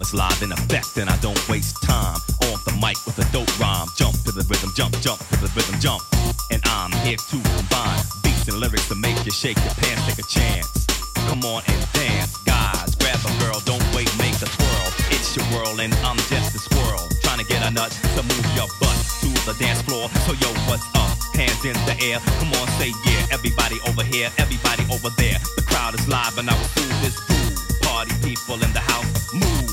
is live in effect, and I don't waste time on the mic with a dope rhyme. Jump to the rhythm, jump to the rhythm, jump. And I'm here to combine beats and lyrics to make you shake your pants, take a chance. Come on and dance, guys. Grab a girl, don't wait, make a twirl. It's your world, and I'm just a squirrel trying to get a nut to move your butt to the dance floor. So yo, what's up? Hands in the air, come on, say yeah. Everybody over here, everybody over there. The crowd is live, and I will do this groove. Party people in the house, move.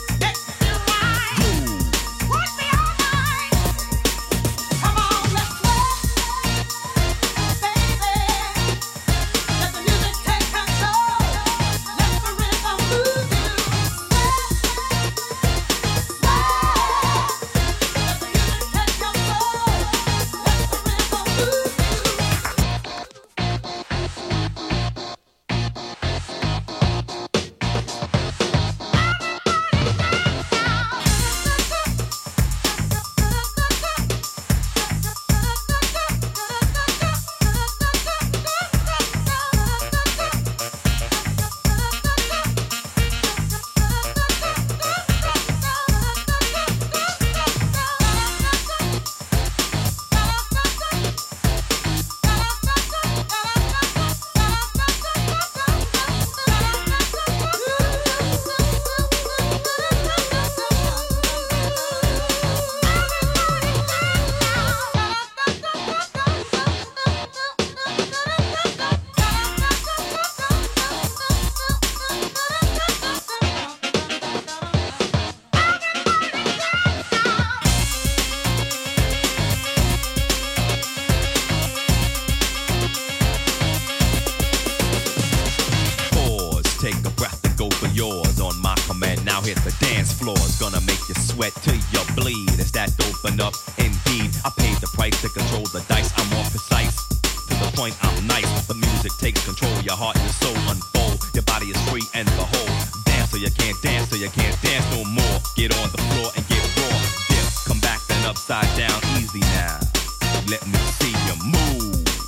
Till you bleed, is that open up? Indeed, I paid the price to control the dice. I'm more precise, to the point I'm nice. The music takes control, your heart and your soul unfold. Your body is free and behold. Dance so you can't dance, so you can't dance no more. Get on the floor and get raw. Dip, come back then upside down, easy now. Let me see you move.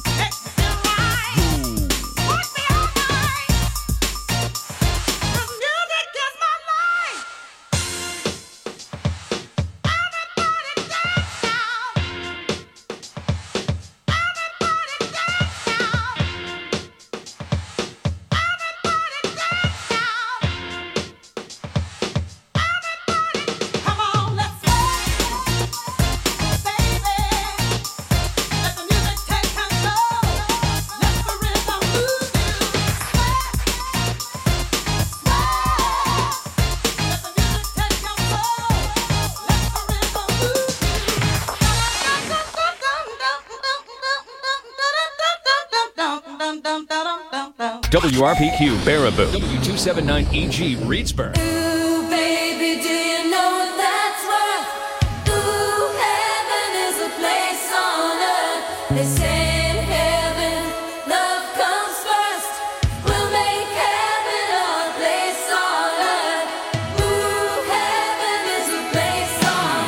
WRPQ Baraboo, W279EG Reedsburg. Ooh, baby, do you know what that's worth? Ooh, heaven is a place on earth. They say in heaven, love comes first. We'll make heaven our place on earth. Ooh, heaven is a place on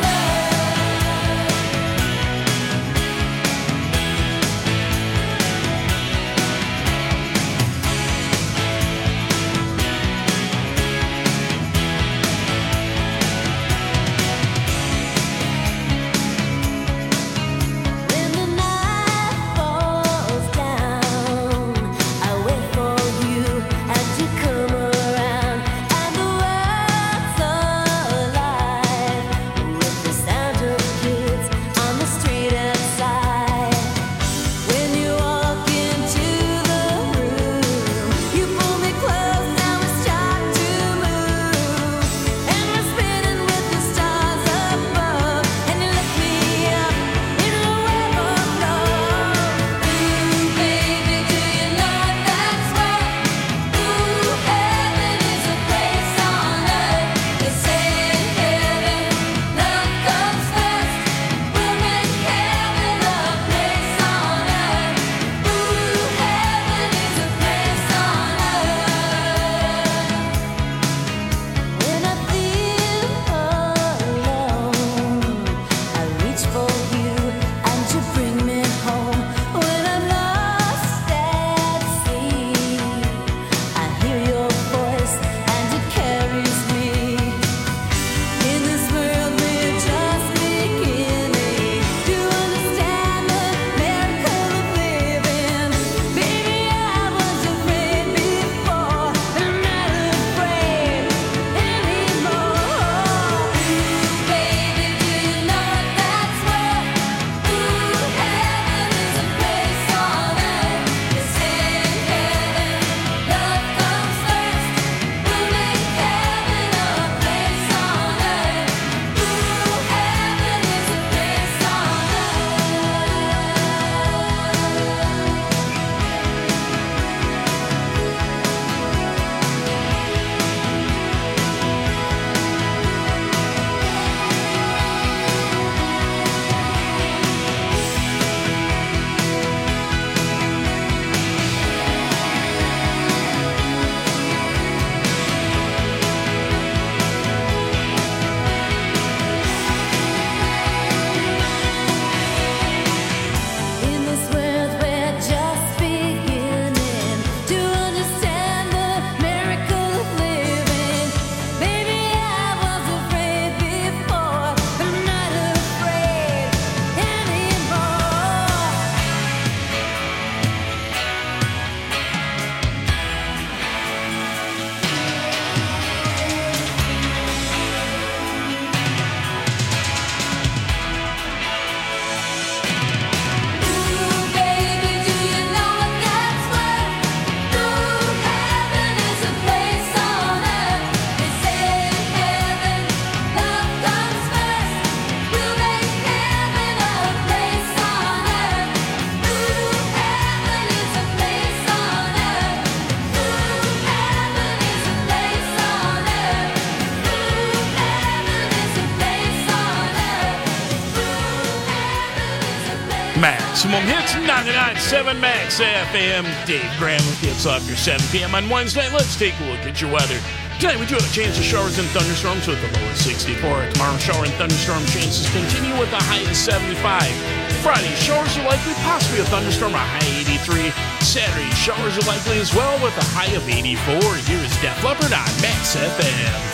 Maximum Hits 99.7 Max FM. Dave Graham with you. It's after 7 p.m. on Wednesday. Let's take a look at your weather. Tonight we do have a chance of showers and thunderstorms with a low of 64. Tomorrow, shower and thunderstorm chances continue with a high of 75. Friday, showers are likely, possibly a thunderstorm, a high 83. Saturday, showers are likely as well with a high of 84. Here is Def Leppard on Max FM.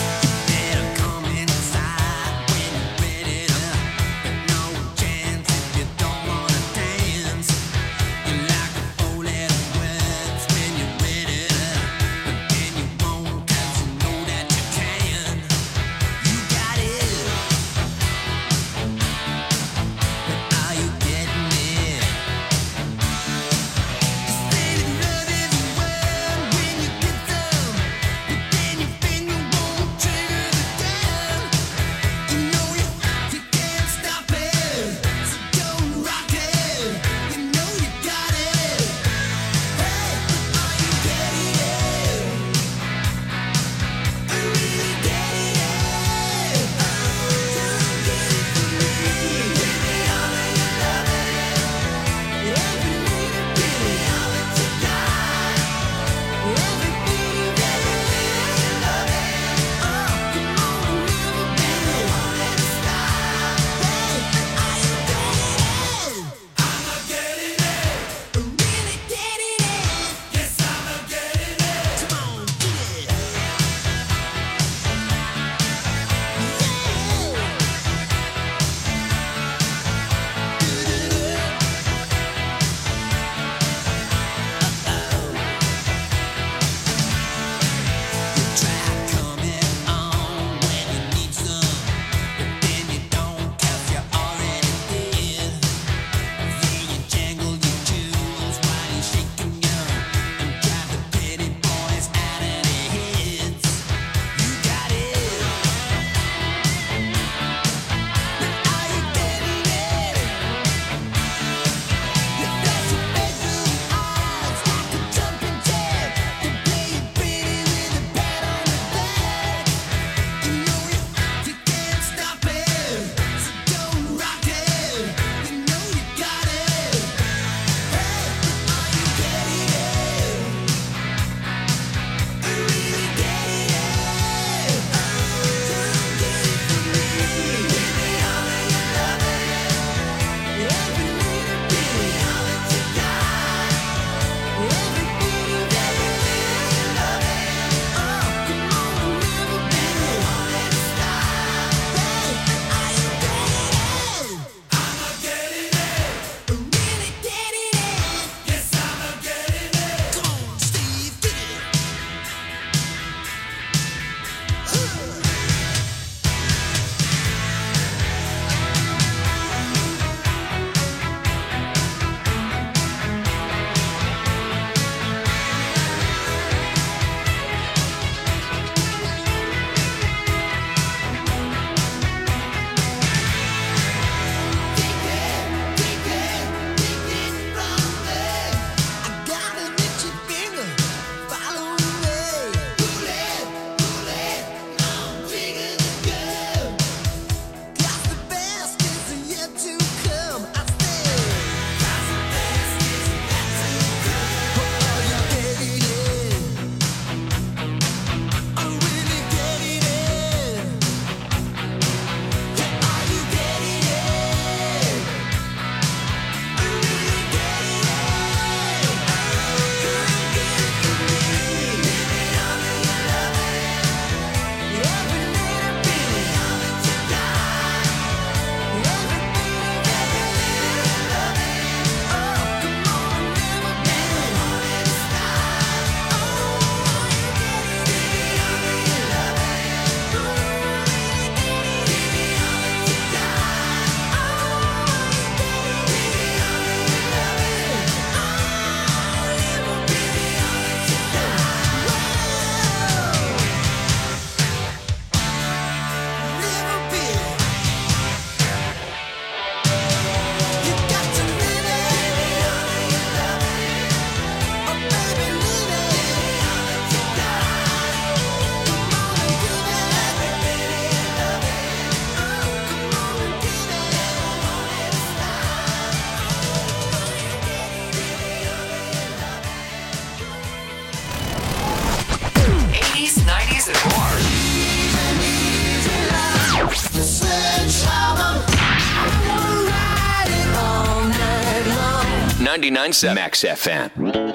99.7 Max FM.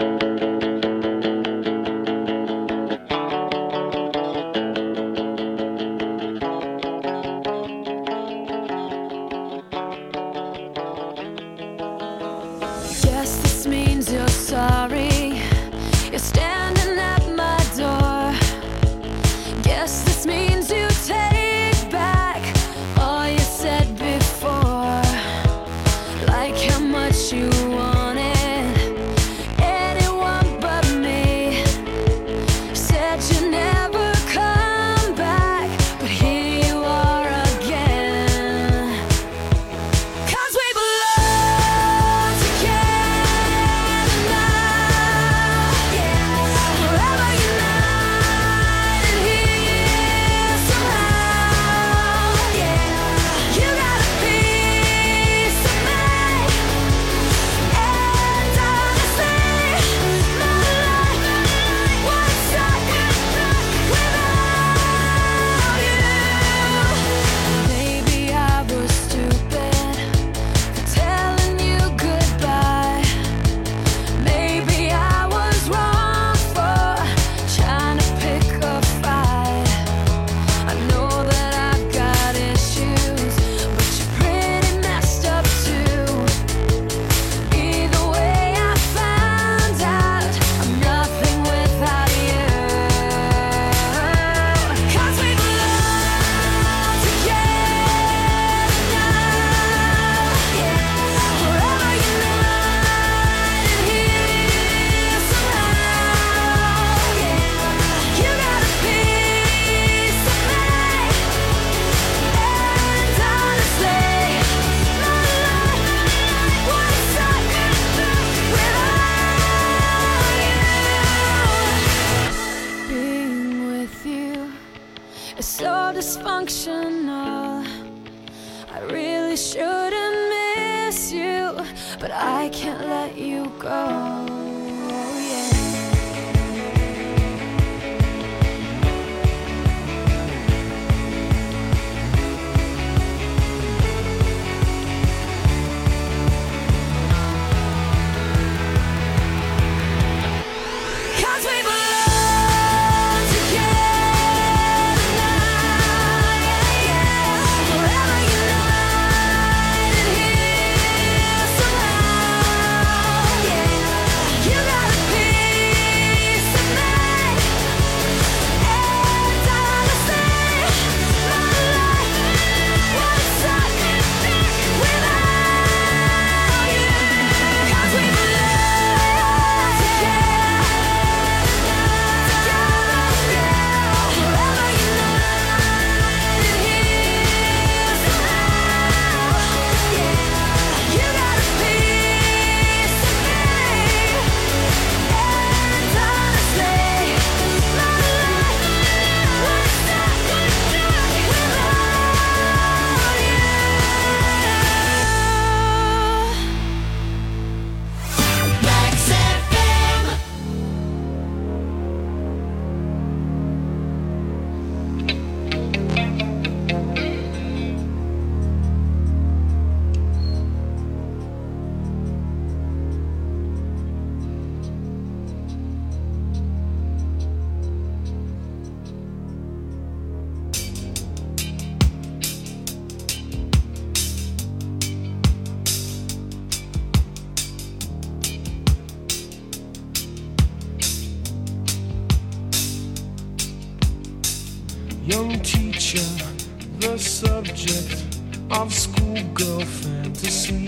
Young teacher, the subject of schoolgirl fantasy.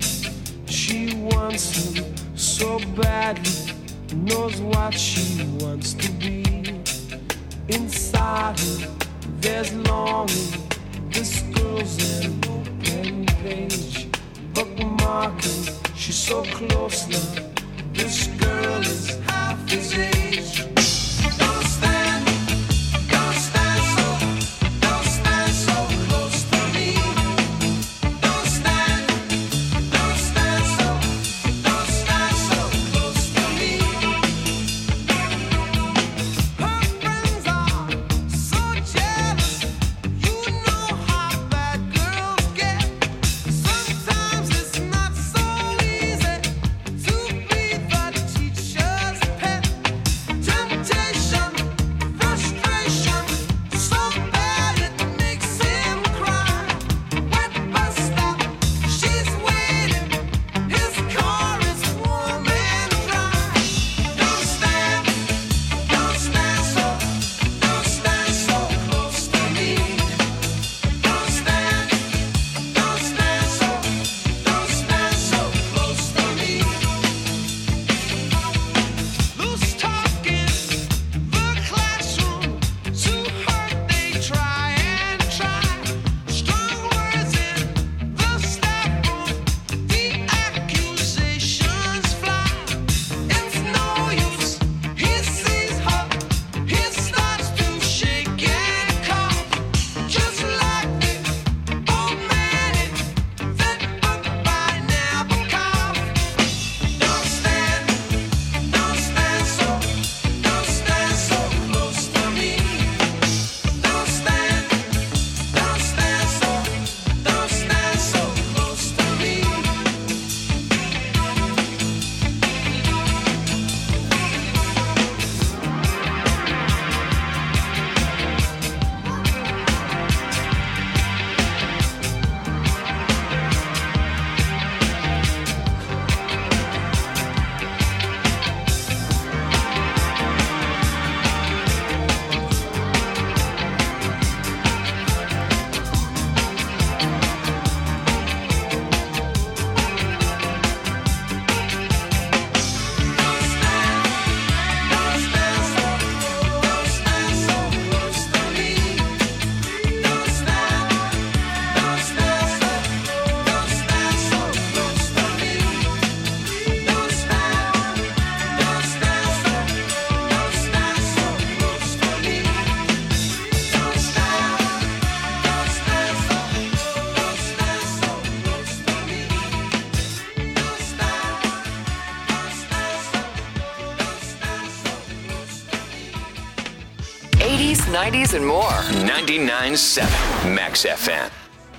She wants him so badly, knows what she wants to be. Inside her, there's longing. This girl's an open page, bookmarking. She's so close now. This girl is half his age. Don't stand so close to me. Don't stand so close to me. Her friends are so jealous. You know how 90s, and more. 99.7 Max FM.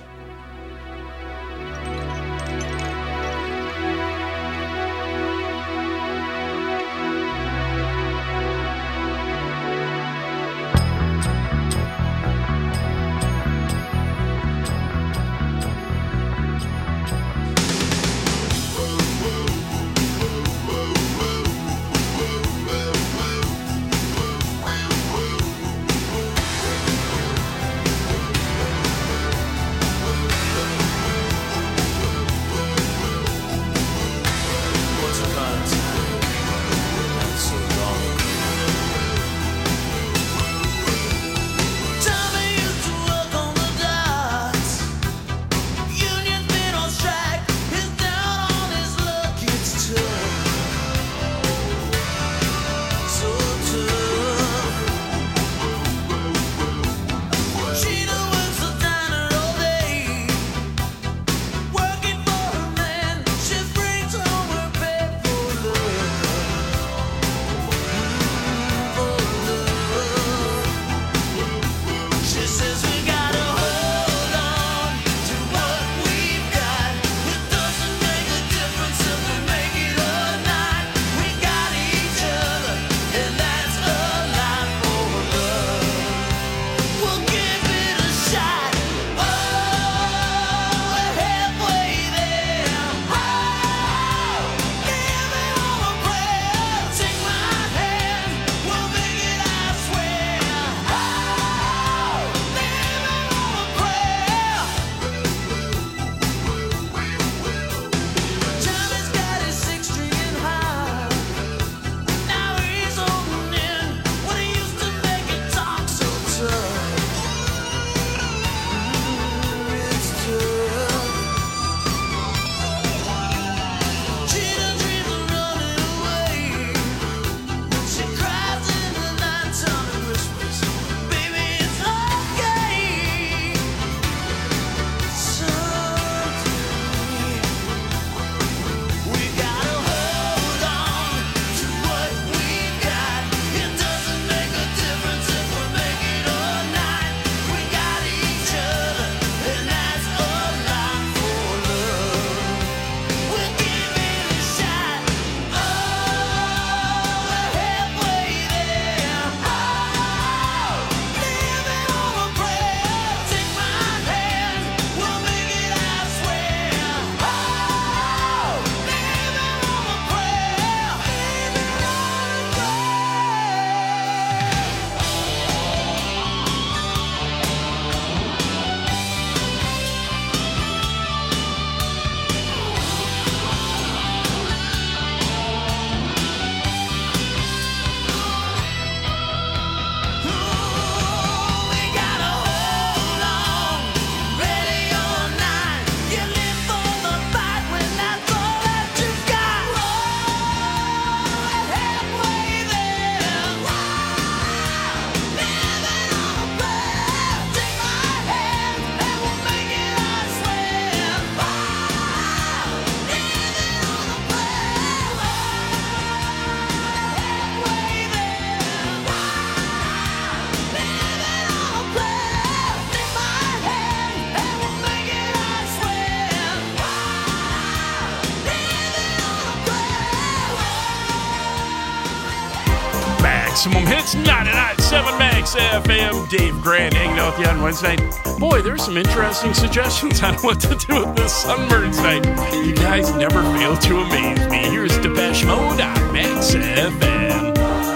Maximum Hits, 99.7 Max FM. Dave Grant hanging out with you on Wednesday night. Boy, there's some interesting suggestions on what to do with this sunburn tonight. You guys never fail to amaze me. Here's Depeche Mode on Max FM.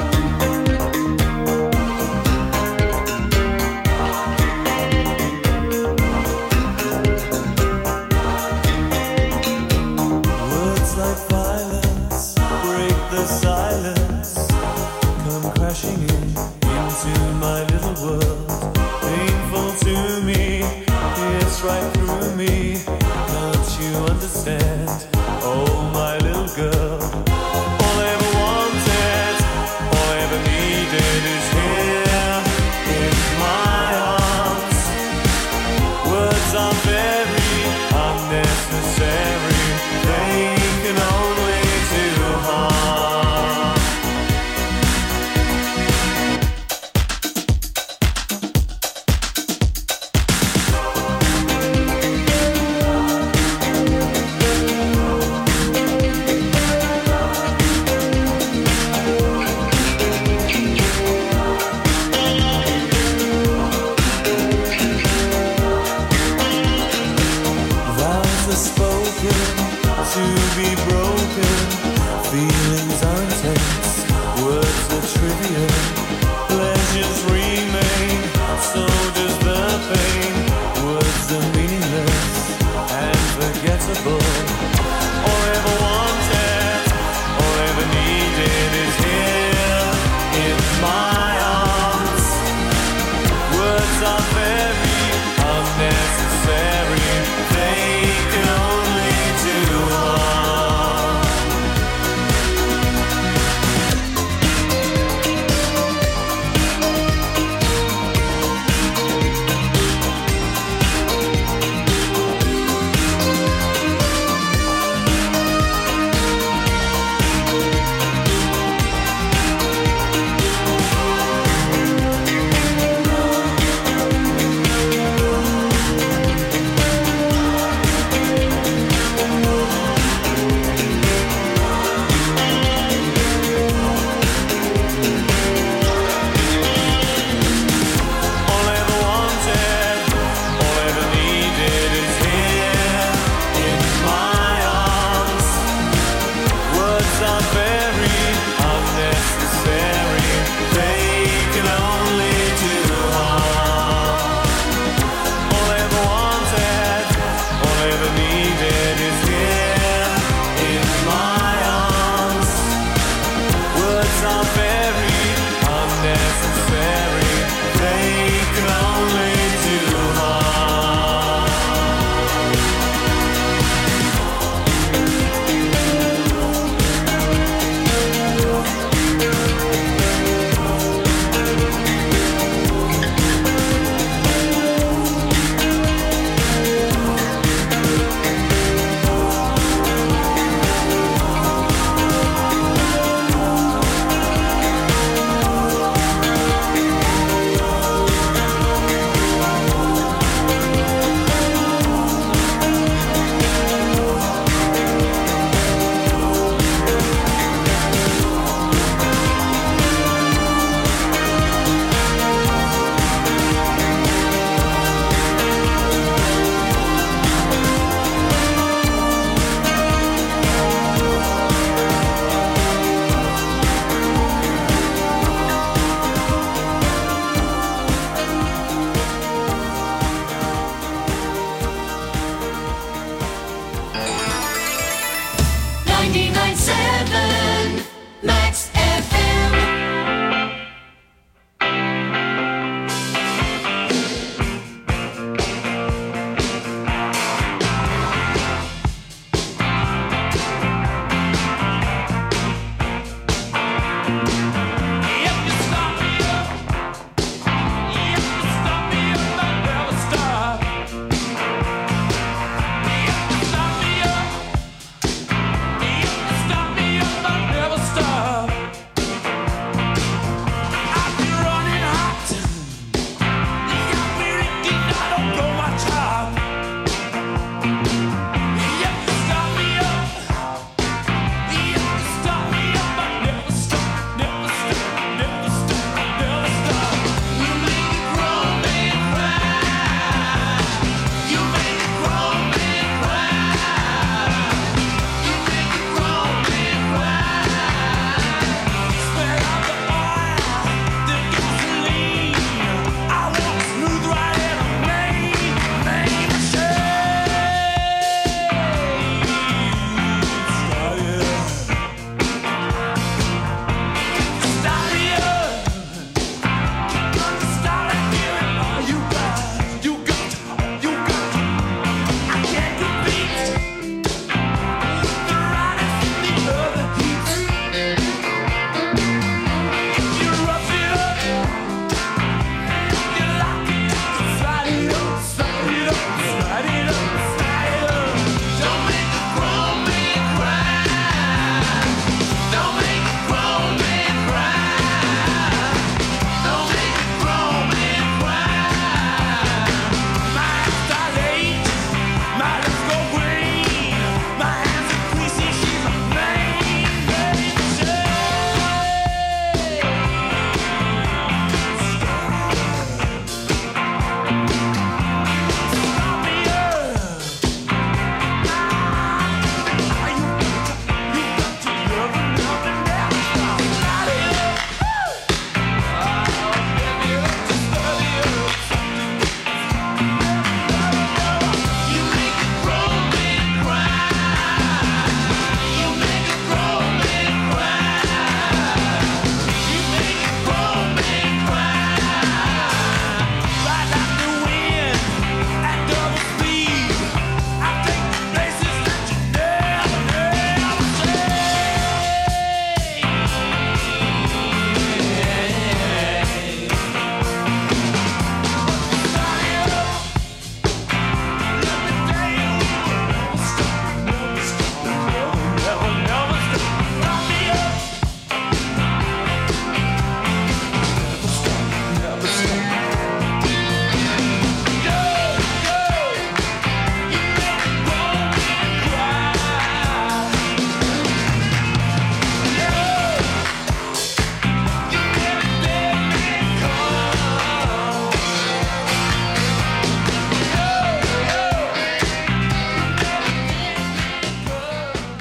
Words like violence break the silence, come crashing into my little world. Painful to me, it's right through me. Don't you understand? Oh, my little girl. All I ever wanted, all I ever needed is here in my arms. Words are very unnecessary. They can only do harm. spoken, to be broken. Feelings are intense, words are trivial. Pleasures remain, so does the pain. Words are meaningless and forgettable. All I ever wanted, all I ever needed is here in my arms. Words are very unnecessary, they can only do harm.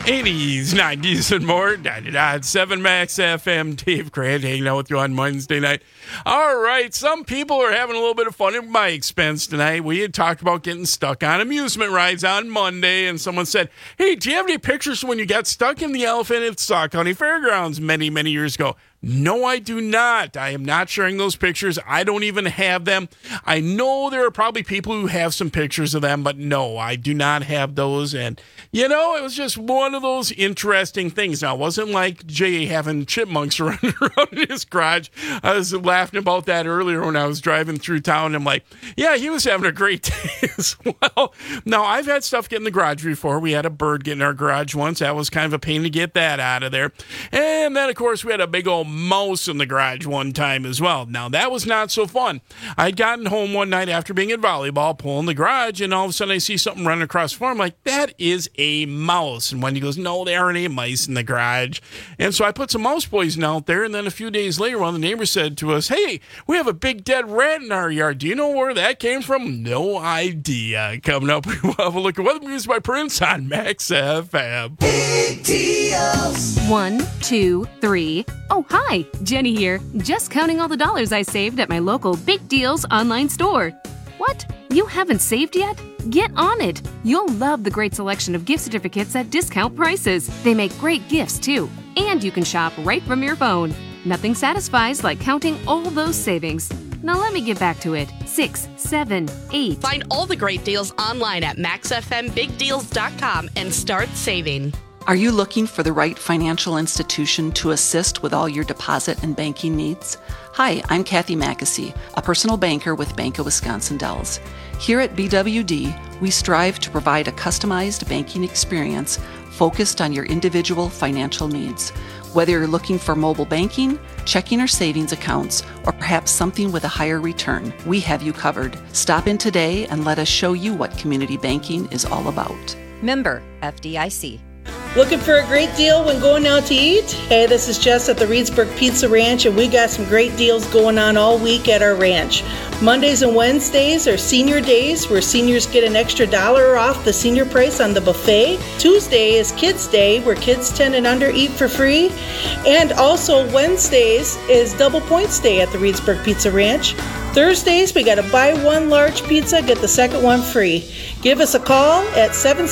80s, 90s, and more. 99.7 Max FM. Dave Grant hanging out with you on Wednesday night. All right, some people are having a little bit of fun at my expense tonight. We had talked about getting stuck on amusement rides on Monday, and someone said, hey, do you have any pictures when you got stuck in the elephant at Sauk County Fairgrounds many, many years ago? No, I do not. I am not sharing those pictures. I don't even have them. I know there are probably people who have some pictures of them, but no, I do not have those. And, you know, it was just one of those interesting things. Now, it wasn't like Jay having chipmunks running around in his garage. I was laughing about that earlier when I was driving through town. I'm like, yeah, he was having a great day as well. Now, I've had stuff get in the garage before. We had a bird get in our garage once. That was kind of a pain to get that out of there. And then, of course, we had a big old mouse in the garage one time as well. Now, that was not so fun. I'd gotten home one night after being at volleyball, pulling the garage, and all of a sudden I see something running across the floor. I'm like, that is a mouse. And Wendy goes, no, there aren't any mice in the garage. And so I put some mouse poison out there, and then a few days later, one of the neighbors said to us, hey, we have a big dead rat in our yard. Do you know where that came from? No idea. Coming up, we will have a look at weather music by Prince on Max FM. Big deals. 1, 2, 3. Oh, hi, Jenny here. Just counting all the dollars I saved at my local Big Deals online store. What? You haven't saved yet? Get on it. You'll love the great selection of gift certificates at discount prices. They make great gifts, too. And you can shop right from your phone. Nothing satisfies like counting all those savings. Now let me get back to it. 6, 7, 8. Find all the great deals online at maxfmbigdeals.com and start saving. Are you looking for the right financial institution to assist with all your deposit and banking needs? Hi, I'm Kathy Mackesy, a personal banker with Bank of Wisconsin Dells. Here at BWD, we strive to provide a customized banking experience focused on your individual financial needs. Whether you're looking for mobile banking, checking or savings accounts, or perhaps something with a higher return, we have you covered. Stop in today and let us show you what community banking is all about. Member FDIC. Looking for a great deal when going out to eat? Hey, this is Jess at the Reedsburg Pizza Ranch, and we got some great deals going on all week at our ranch. Mondays and Wednesdays are senior days, where seniors get an extra $1 off the senior price on the buffet. Tuesday is Kids Day, where kids 10 and under eat for free. And also Wednesdays is Double Points Day at the Reedsburg Pizza Ranch. Thursdays, we got a buy one large pizza, get the second one free. Give us a call at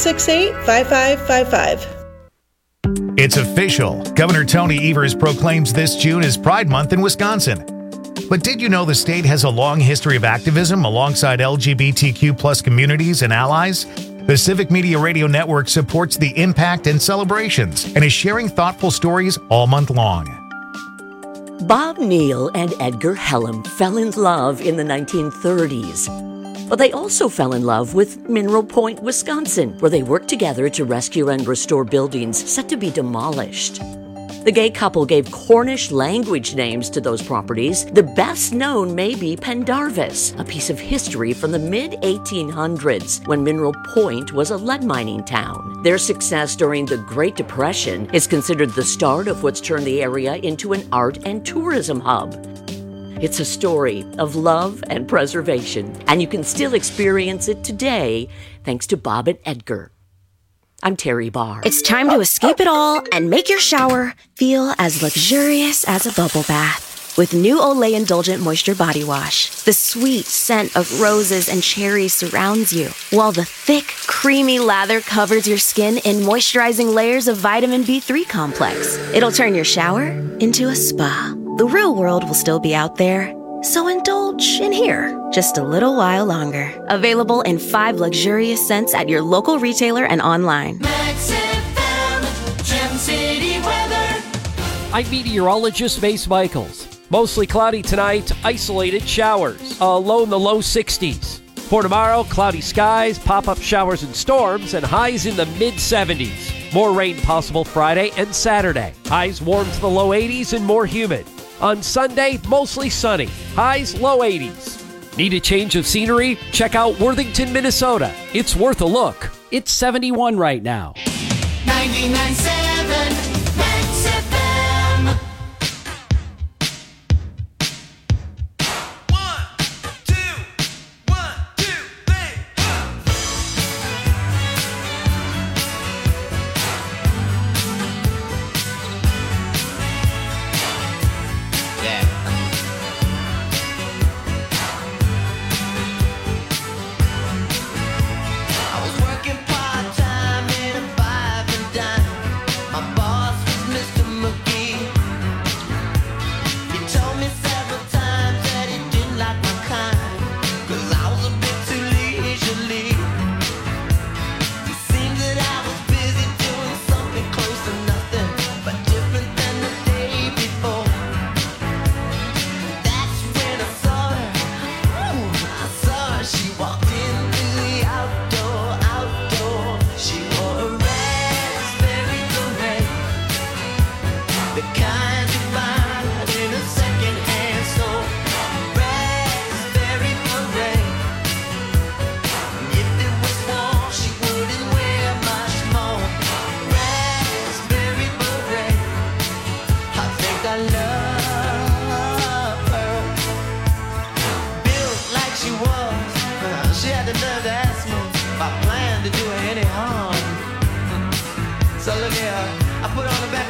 768-5555. It's official. Governor Tony Evers proclaims this June as Pride Month in Wisconsin. But did you know the state has a long history of activism alongside LGBTQ plus communities and allies? The Civic Media Radio Network supports the impact and celebrations and is sharing thoughtful stories all month long. Bob Neal and Edgar Hellam fell in love in the 1930s. But they also fell in love with Mineral Point, Wisconsin, where they worked together to rescue and restore buildings set to be demolished. The gay couple gave Cornish language names to those properties. The best known may be Pendarvis, a piece of history from the mid-1800s when Mineral Point was a lead mining town. Their success during the Great Depression is considered the start of what's turned the area into an art and tourism hub. It's a story of love and preservation, and you can still experience it today thanks to Bob and Edgar. I'm Terry Barr. It's time to escape it all and make your shower feel as luxurious as a bubble bath with new Olay Indulgent Moisture Body Wash. The sweet scent of roses and cherries surrounds you, while the thick, creamy lather covers your skin in moisturizing layers of vitamin B3 complex. It'll turn your shower into a spa. The real world will still be out there, so indulge in here just a little while longer. Available in 5 luxurious scents at your local retailer and online. Max FM, Gem City weather. I'm meteorologist Mace Michaels. Mostly cloudy tonight, isolated showers. A low in the low 60s. For tomorrow, cloudy skies, pop-up showers and storms, and highs in the mid-70s. More rain possible Friday and Saturday. Highs warm to the low 80s and more humid. On Sunday, mostly sunny. Highs low 80s. Need a change of scenery? Check out Worthington, Minnesota. It's worth a look. It's 71 right now. 99.7 Max FM.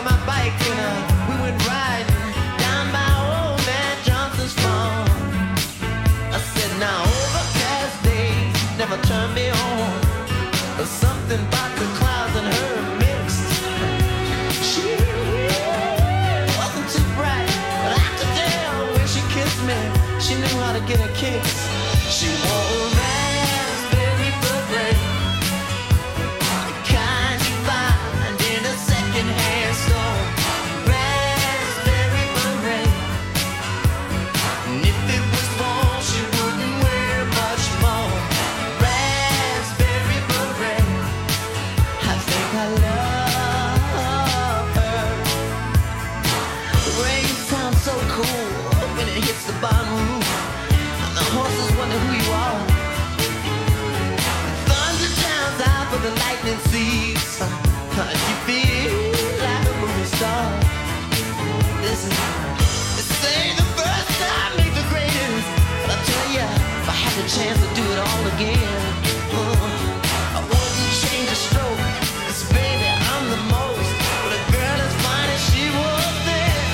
on my bike and we went riding down by old man Johnson's farm. I said, now overcast days never turn me on. There's something about the clouds and her mixed. She wasn't too bright, but I could tell when she kissed me, she knew how to get her kicks. She wore a raspberry beret, the kind you find in a second-hand store. Raspberry beret, and if it was fall, she wouldn't wear much more. Raspberry beret, I think I love her. The rain sounds so cool when it hits the bottom roof. The horses wonder who you are. Thunder drowns out, but the lightning sees. You feel like a movie star. This is, they say the first time make the greatest. But I tell ya, if I had the chance to do it all again, I wouldn't change a stroke. 'Cause baby, I'm the most. But a girl as fine as she was then.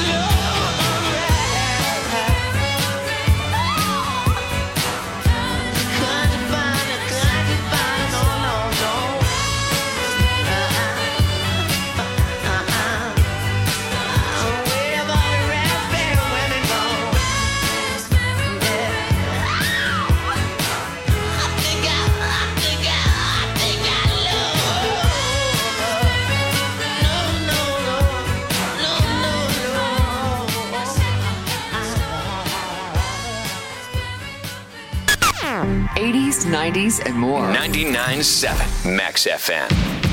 '80s, '90s, and more. 99.7 Max FM.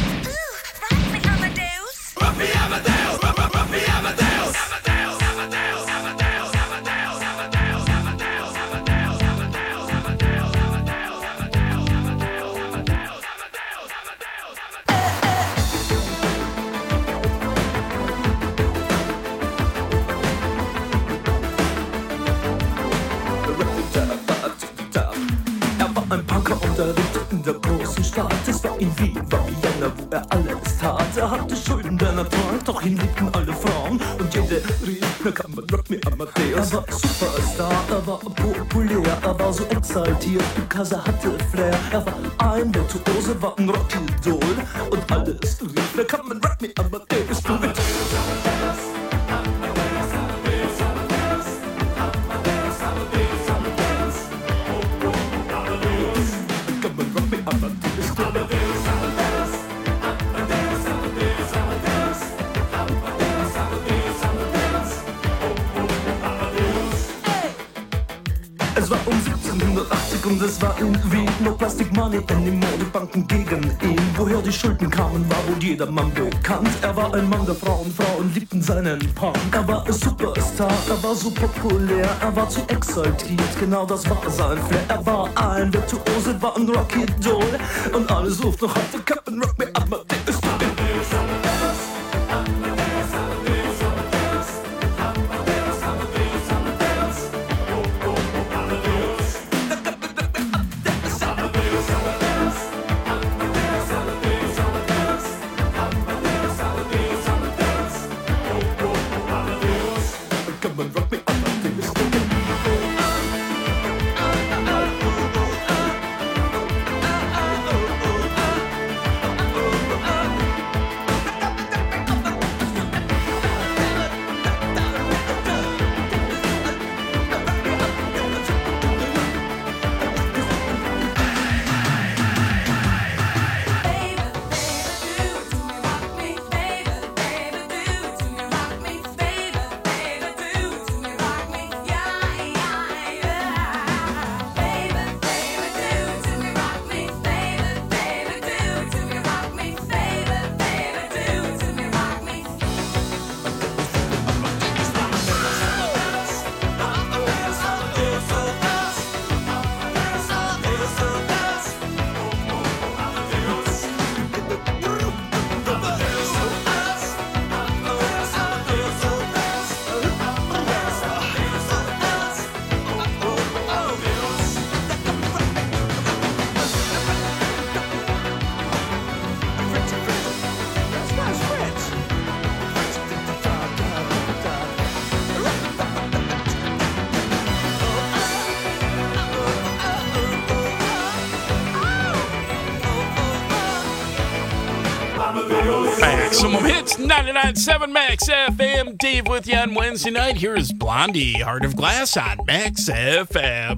In der großen Stadt, es war in Wien, war Vienna, wo er alles tat. Er hatte Schulden der Natur, doch ihn liebten alle Frauen. Und jede rief, na kann man Rock Me Amadeus. Er war Superstar, er war populär, er war so exaltiert, because er hatte Flair. Er war ein Virtuose, war ein Rockidol. Und alles rief, na kann man Rock Me Amadeus. Du mit Es war um 1780 und es war in Wien. No Plastic Money anymore, die Banken gegen ihn. Woher die Schulden kamen, war wohl jedermann bekannt. Er war ein Mann der Frauen, Frauen liebten seinen Punk. Er war ein Superstar, er war so populär, er war zu exaltiert, genau das war sein Flair. Er war ein Virtuose, war ein Rockidol. Und alle suchten noch heute Captain Rock Me Amadeus. Maximum Hits, 99.7 Max FM. Dave with you on Wednesday night. Here is Blondie, Heart of Glass on Max FM.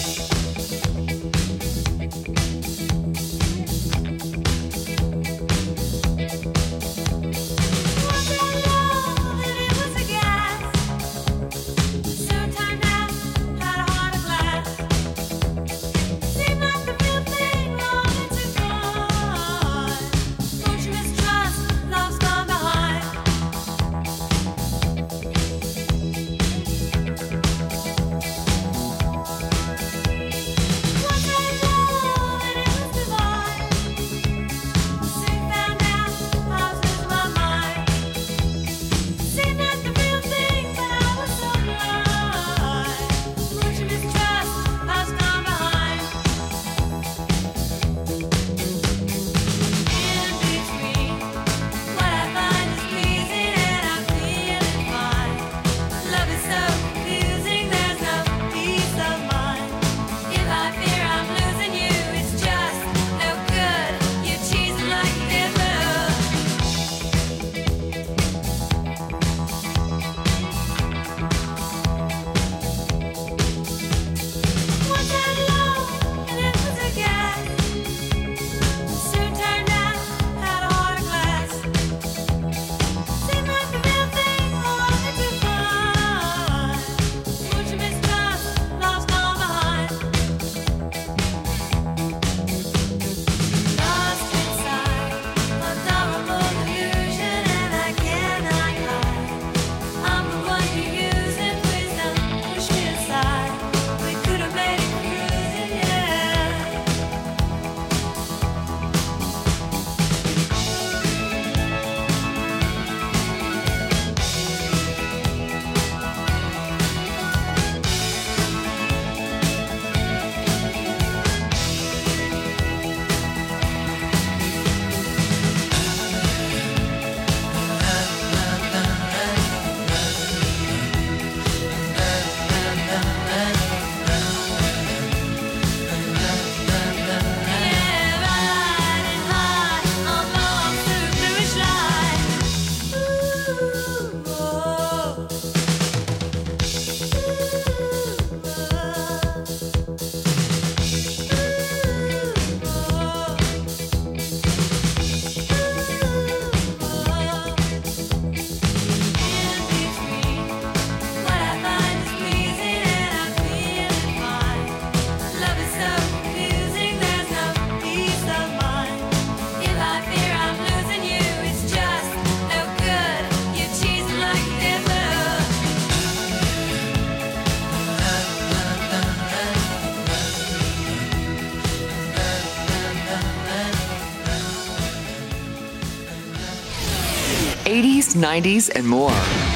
'80s, '90s, and more.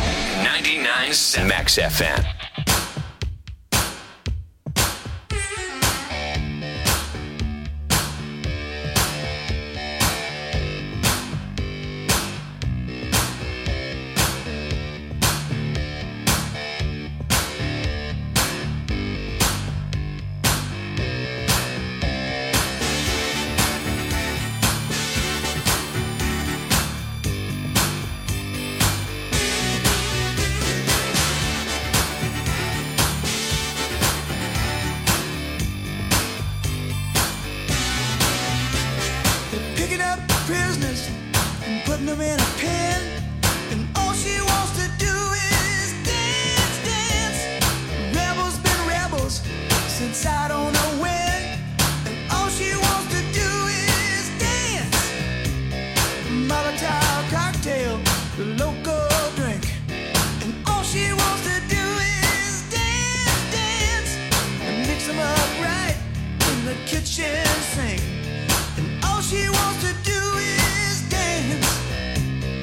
99.7 Max FM. Kitchen sink, and all she wants to do is dance.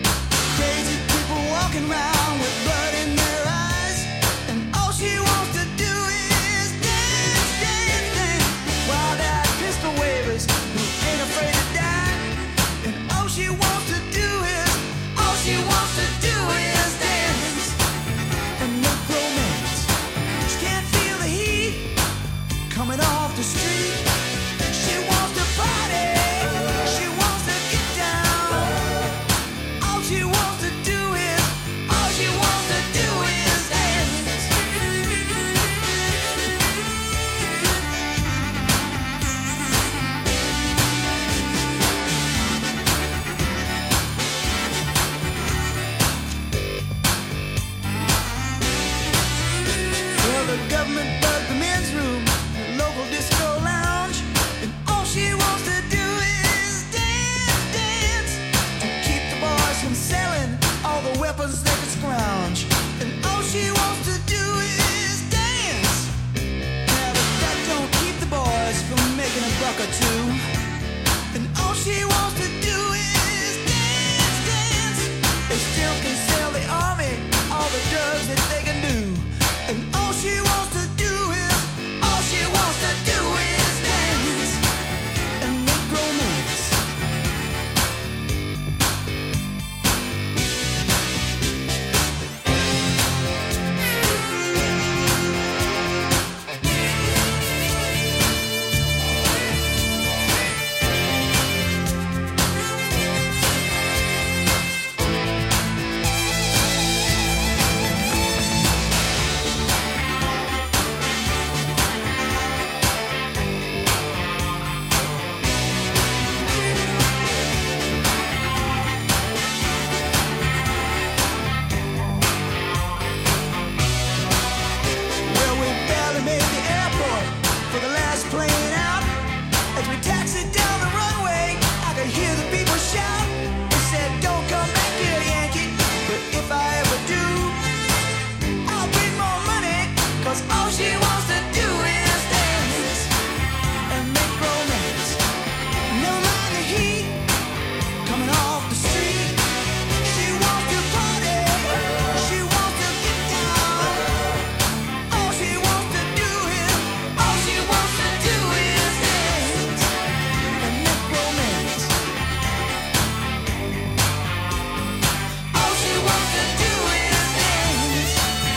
And all she wants to do is dance, dance. They still can sell the army all the drugs that they can do. And all she wants to do is dance and make romance. Well, we barely made the airport for the last plane out. As we taxied down the runway, I could hear the people shout. They said, "Don't come back here, Yankee." But if I ever do, I'll bring more money. 'Cause all she wants to do is dance and make romance. Never mind the heat coming off the street. She wants to party. She wants to get down. All she wants to do is dance and make romance. All she wants to do is dance.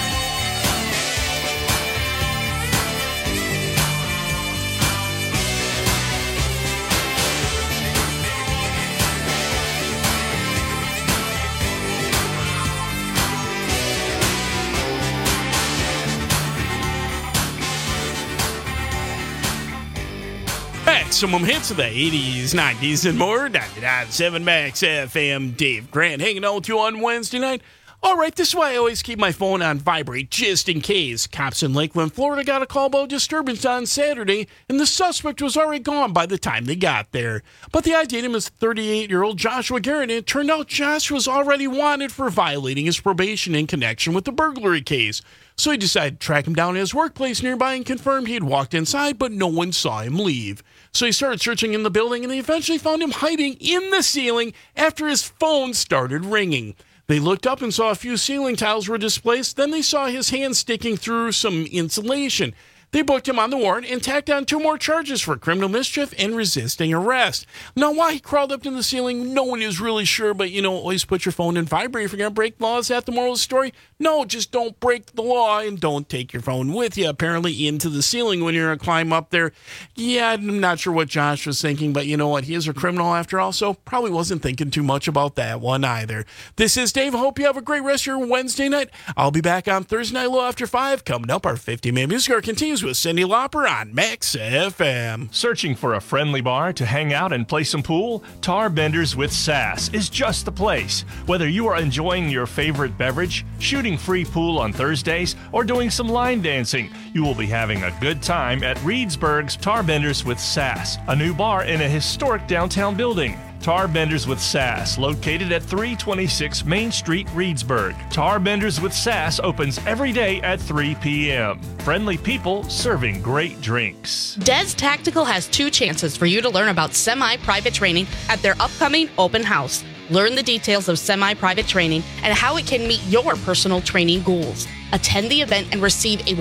Maximum hits of the 80s, 90s, and more. 99.7 Max FM. Dave Grant hanging out with you on Wednesday night. All right, this is why I always keep my phone on vibrate, just in case. Cops in Lakeland, Florida got a call about disturbance on Saturday, and the suspect was already gone by the time they got there. But the ID name is 38-year-old Joshua Garrett, and it turned out Josh was already wanted for violating his probation in connection with the burglary case. So he decided to track him down at his workplace nearby and confirmed he had walked inside, but no one saw him leave. So he started searching in the building, and they eventually found him hiding in the ceiling after his phone started ringing. They looked up and saw a few ceiling tiles were displaced. Then they saw his hand sticking through some insulation. They booked him on the warrant and tacked on 2 more charges for criminal mischief and resisting arrest. Now, why he crawled up to the ceiling, no one is really sure, but, always put your phone in vibrate if you're going to break laws. Is that the moral of the story? No, just don't break the law and don't take your phone with you, apparently, into the ceiling when you're going to climb up there. Yeah, I'm not sure what Josh was thinking, but you know what? He is a criminal after all, so probably wasn't thinking too much about that one either. This is Dave. I hope you have a great rest of your Wednesday night. I'll be back on Thursday night, a little after 5. Coming up, our 50-minute music hour continues with Cyndi Lauper on Max FM. Searching for a friendly bar to hang out and play some pool? Tar Benders with Sass is just the place. Whether you are enjoying your favorite beverage, shooting free pool on Thursdays, or doing some line dancing, you will be having a good time at Reedsburg's Tar Benders with Sass, a new bar in a historic downtown building. Tar Benders with Sass, located at 326 Main Street, Reedsburg. Tar Benders with Sass opens every day at 3 p.m. Friendly people serving great drinks. Des Tactical has 2 chances for you to learn about semi-private training at their upcoming open house. Learn the details of semi-private training and how it can meet your personal training goals. Attend the event and receive a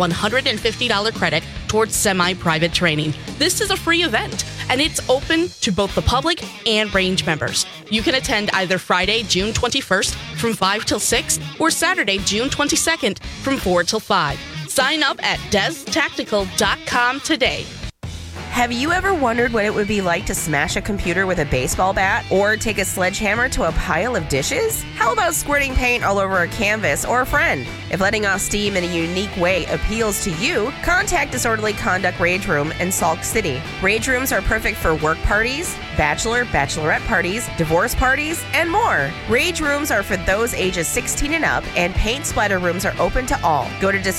$150 credit towards semi-private training. This is a free event, and it's open to both the public and range members. You can attend either Friday, June 21st from 5 till 6 or Saturday, June 22nd from 4 till 5. Sign up at destactical.com today. Have you ever wondered what it would be like to smash a computer with a baseball bat or take a sledgehammer to a pile of dishes? How about squirting paint all over a canvas or a friend? If letting off steam in a unique way appeals to you, contact Disorderly Conduct Rage Room in Sauk City. Rage rooms are perfect for work parties, bachelorette parties, divorce parties, and more. Rage rooms are for those ages 16 and up, and paint splatter rooms are open to all. Go to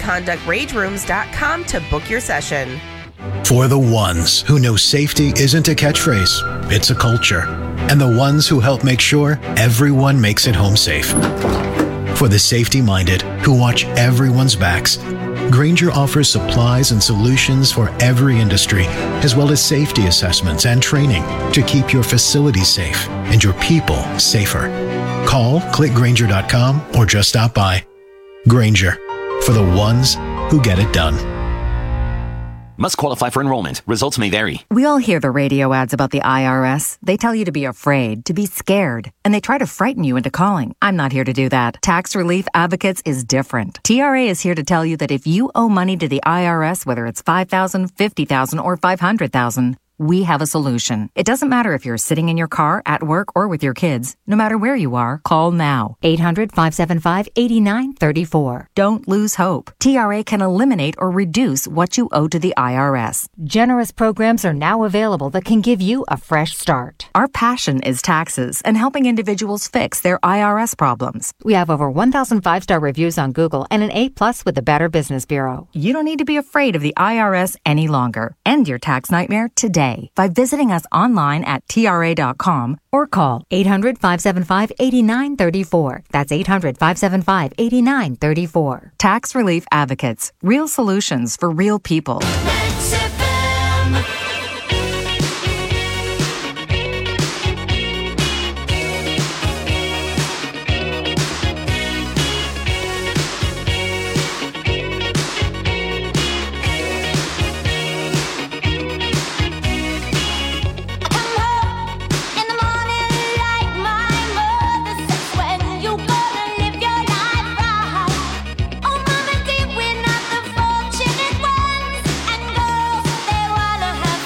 disorderlyconductragerooms.com to book your session. For the ones who know safety isn't a catchphrase, it's a culture. And the ones who help make sure everyone makes it home safe. For the safety-minded who watch everyone's backs Grainger offers supplies and solutions for every industry, as well as safety assessments and training to keep your facilities safe and your people safer. Call, clickgrainger.com, or just stop by. Grainger, for the ones who get it done. Must qualify for enrollment. Results may vary. We all hear the radio ads about the IRS. They tell you to be afraid, to be scared, and they try to frighten you into calling. I'm not here to do that. Tax Relief Advocates is different. TRA is here to tell you that if you owe money to the IRS, whether it's $5,000, $50,000, or $500,000, we have a solution. It doesn't matter if you're sitting in your car, at work, or with your kids. No matter where you are, call now. 800-575-8934. Don't lose hope. TRA can eliminate or reduce what you owe to the IRS. Generous programs are now available that can give you a fresh start. Our passion is taxes and helping individuals fix their IRS problems. We have over 1,000 5-star reviews on Google and an A+ with the Better Business Bureau. You don't need to be afraid of the IRS any longer. End your tax nightmare today by visiting us online at TRA.com or call 800-575-8934. That's 800-575-8934. Tax Relief Advocates. Real solutions for real people. We're not the fortunate ones, and girls, they wanna have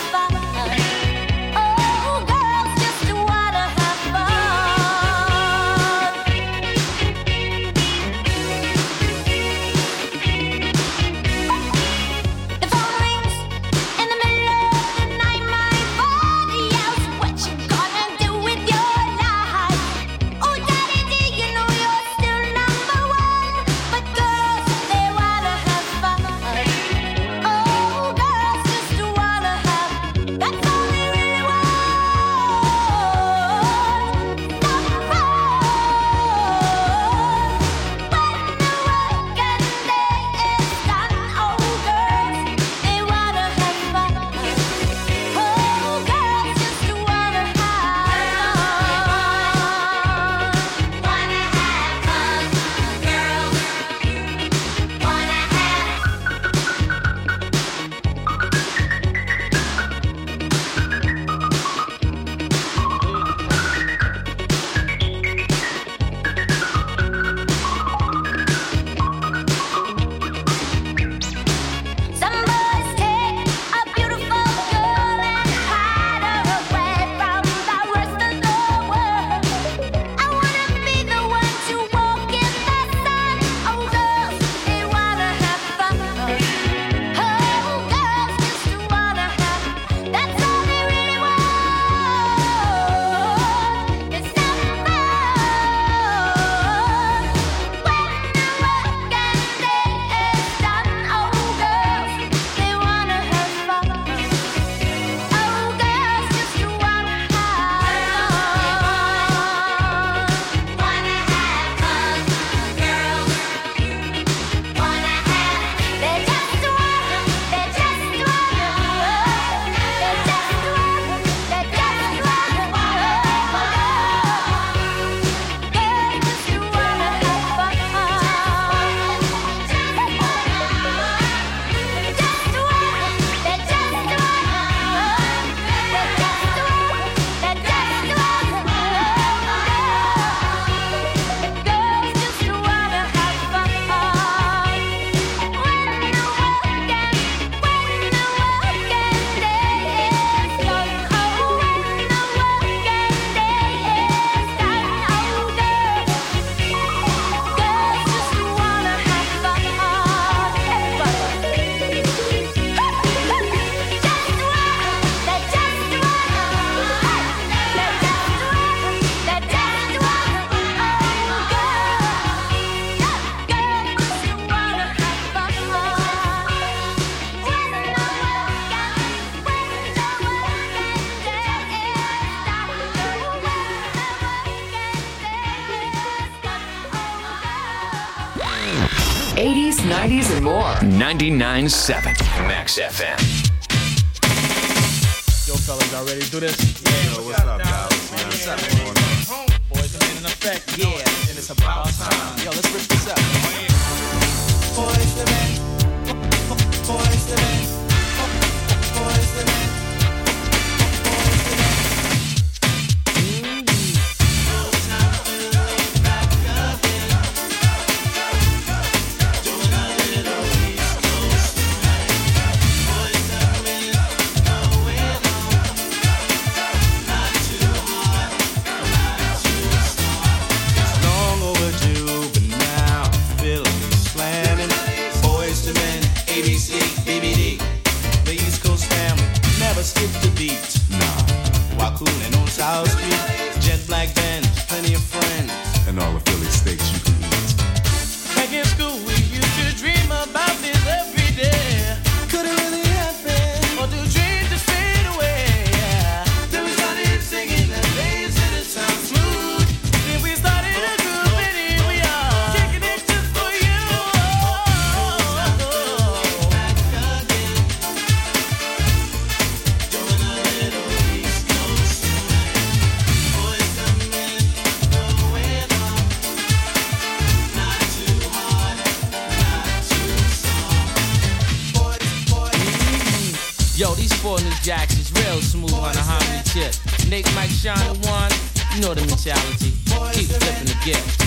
80s, 90s, and more. 99.7 Max FM. Yo, fellas, y'all ready to do this? Yeah. Yo, what's up, guys? What's up, going on? Boys are in effect. Yeah, and it's about time. Yo, let's rip this up. Boys to men. Boys to men. Boys to men. Skip the beat, nah. While cooling on South Street, jet black Benz, plenty of friends, and all the Philly steaks you can eat. Back in school, we used to dream about this every day. Could it really happen? Or do dreams just fade away? Yeah. Then we started singing that bass and it sounds smooth. Then we started a group and here we are, kicking it just for you. Yo, these 4 new jacks is real smooth on the harmony tip. Nick, Mike, Sean, and Juan, you know the mentality. Keep flipping the gift.